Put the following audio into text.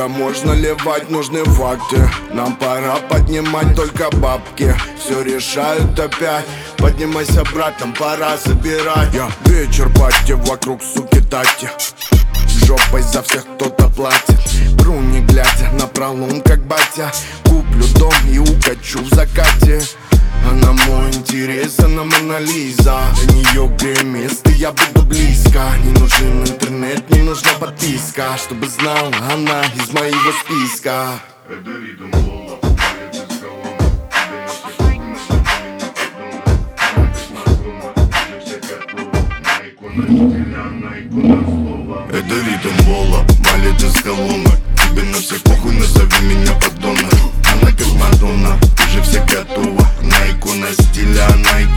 Сколько можно ливать, нужны факты. Нам пора поднимать только бабки. Все решают опять. Поднимайся, брат, нам пора забирать. Вечер пати, вокруг суки тати. Жопой за всех кто-то платит. Бру не глядя на пролом, как батя. Куплю дом и укачу в закате. Она мой интерес, она Мона Лиза. До нее гремист, и я буду близко. Не нужен интернет, не нужна подписка. Чтобы знала она из моего списка. Это ритм Лола, балет из колонок. Это ритм Лола, балет из колонок. Тебе на всех похуй, назови меня подонок. Она как Мадонна, ты же все готова. На икона стиля, она